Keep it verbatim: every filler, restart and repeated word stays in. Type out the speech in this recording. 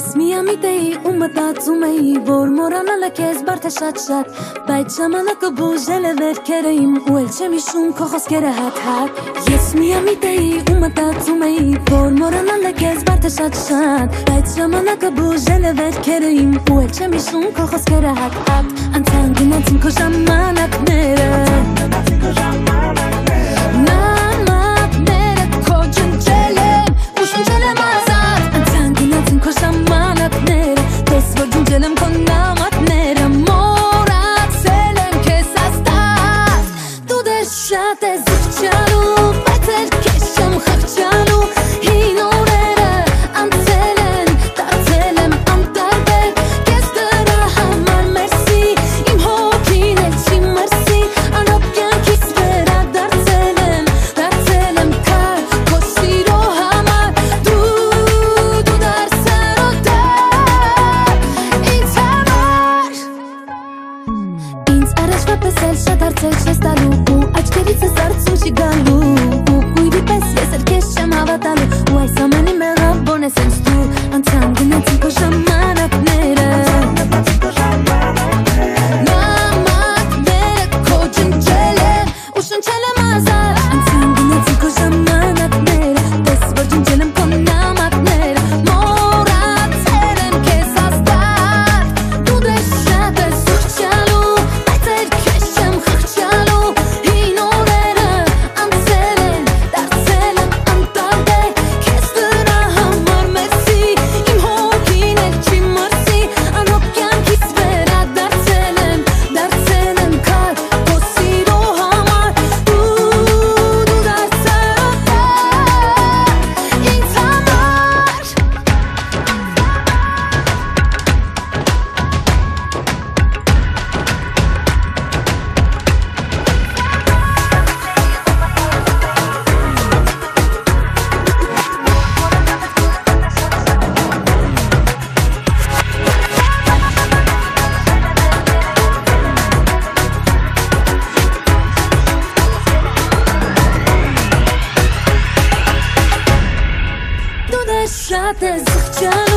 Ես միամիտ էի ու մտածում էի, որ մոռանալը քեզ բարդ է շատ-շատ, բայց ժամանակը բուժել է վերքերը իմ ու էլ չեմ հիշում քո խոսքերը հատ-հատ։ Ես միամիտ էի ու մտածում էի, որ մոռանալը քեզ բարդ է շատ-շատ, բայց ժամանակը բուժել է վերքերը իմ ու էլ չեմ հիշում քո խոսքերը հատ-հատ։ Անցան գնացին քո ժամանակները, շատ է զղջալու, բայց էլ քեզ չեմ խղճալու, հին օրերը անցել են, դարձել եմ անտարբեր, քեզ դրա համար մերսի, իմ հոգին էլ չի մրսի, անոք կյանքից վերադարձել եմ, դարձել եմ քար, քո սիրո համար, դու, դու դարձել օտար, ինձ համար։ Ինձ առաջվա պես էլ շատ հարցեր չես տալու, աչքերից ես արծու չի գալու, ու կույրի պես ես էլ քեզ չեմ հավատալու, ու այս ամենի մեղավոր ես ինձ դու, անցան գնացին քո ժամանակները, նամակները քո ջնջել եմ, ու շնչել եմ ազատ, անցան գնացին քո ժամանակները, պես որ ջնջել եմ քո նամակները, մոռացել եմ քեզ հաստատ, դու դե շատ ես զղջալու, բայց էլ քեզ չեմ խղճալու, շատ է զղջալու